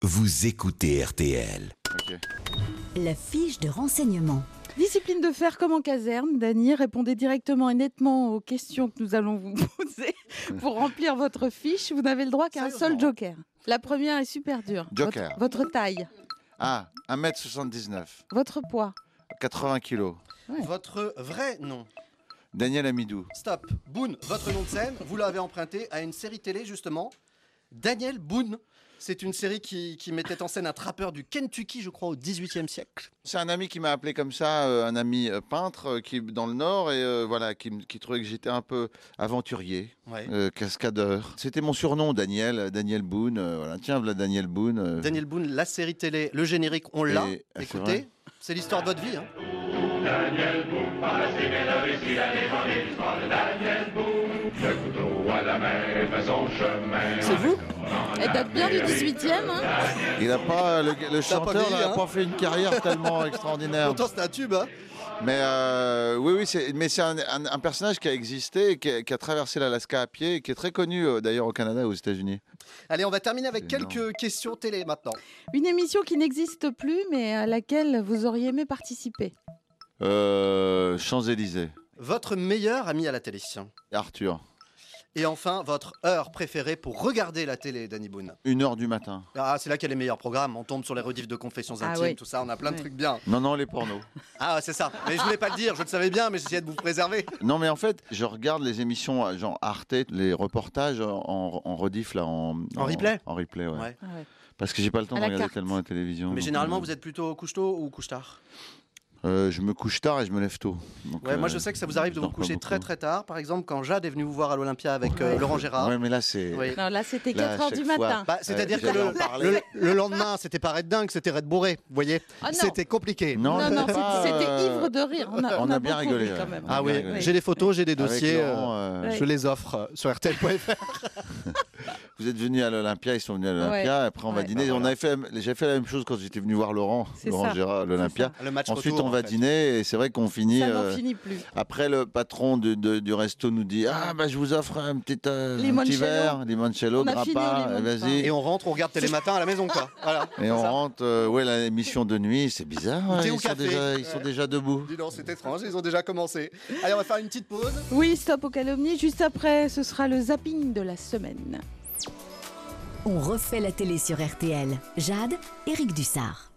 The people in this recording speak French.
Vous écoutez RTL. Okay. La fiche de renseignement. Discipline de fer comme en caserne, Dany, répondez directement et nettement aux questions que nous allons vous poser. Pour remplir votre fiche, vous n'avez le droit qu'à un seul joker. La première est super dure. Joker. Votre taille. Ah, 1m79. Votre poids. 80 kilos. Ouais. Votre vrai nom. Daniel Amidou. Stop. Boone, votre nom de scène, vous l'avez emprunté à une série télé justement. Daniel Boone. C'est une série qui mettait en scène un trappeur du Kentucky, je crois, au XVIIIe siècle. C'est un ami qui m'a appelé comme ça, un ami peintre qui est dans le Nord et voilà, qui trouvait que j'étais un peu aventurier, Ouais. cascadeur. C'était mon surnom, Daniel Boone. Voilà. Tiens, voilà Daniel Boone. Daniel Boone, la série télé, le générique, on l'a. C'est Écoutez, vrai. c'est l'histoire de votre vie. Hein. Daniel Boone, Palestine et le récit, la légende et l'histoire de Daniel Boone. Le couteau à la main fait son chemin. C'est vous? Elle date bien du 18e. Hein. Il n'a pas, le chanteur vieilli, n'a hein. pas fait une carrière tellement extraordinaire. Pourtant, c'est un tube. Hein. Mais oui, c'est un personnage qui a existé, qui a traversé l'Alaska à pied, et qui est très connu d'ailleurs au Canada et aux États-Unis. Allez, on va terminer avec C'est quelques questions télé maintenant. Une émission qui n'existe plus, mais à laquelle vous auriez aimé participer. Champs-Élysées. Votre meilleur ami à la télé. Arthur. Et enfin, votre heure préférée pour regarder la télé, Dany Boone. 1h du matin. Ah, c'est là qu'il y a les meilleurs programmes. On tombe sur les rediffs de Confessions Ah intimes, oui. tout ça. On a plein de Ouais. trucs bien. Non, les pornos. Ah, c'est ça. Mais je voulais pas le dire. Je le savais bien, mais j'essayais de vous préserver. Non, mais en fait, je regarde les émissions genre Arte, les reportages en rediff là, en replay. En replay, ouais. Ouais. Ah ouais. Parce que j'ai pas le temps À de la regarder carte. tellement la télévision. Mais donc, généralement, vous êtes plutôt couche-tôt ou couche-tard? je me couche tard et je me lève tôt. Donc, Ouais, moi je sais que ça vous arrive de je vous dors pas coucher beaucoup. très très tard. Par exemple, quand Jade est venue vous voir à l'Olympia avec Laurent Gérard. Ouais, mais là c'est. Oui. Non, là, c'était Là, 4h du chaque fois. matin. Bah, c'est-à-dire que j'allais en parler. le lendemain, c'était pas Red Dingue, c'était Red Bourré. Vous voyez, Ah non. c'était compliqué. Non, Non, pas, c'était ivre de rire. On a bien beaucoup rigolé, ri ouais. quand même. Ah oui, Ouais. j'ai des photos, j'ai des Avec dossiers. Laurent, Ouais. Je les offre sur RTL.fr. Vous êtes venu à l'Olympia, ils sont venus à l'Olympia. Ouais. Après, on va Ouais. dîner. Bah, voilà. J'ai fait la même chose quand j'étais venu voir Laurent C'est ça. Gérard à l'Olympia. Le match Ensuite, retour, on en va fait. dîner et c'est vrai qu'on finit. Ça n'en finit plus. Après, le patron du resto nous dit ah bah je vous offre un petit Limoncello. verre, limoncello, On a fini grappa, au limon. vas-y. Et on rentre, on regarde Télématin à la maison, quoi. Voilà. Et on rentre, ouais, la émission de nuit, c'est bizarre. Thé Ils ou sont, café. ils sont déjà debout. Dis donc, c'est étrange, ils ont déjà commencé. Allez, on va faire une petite pause. Oui, stop aux calomnies. Juste après, ce sera le zapping de la semaine. On refait la télé sur RTL. Jade, Éric Dussard.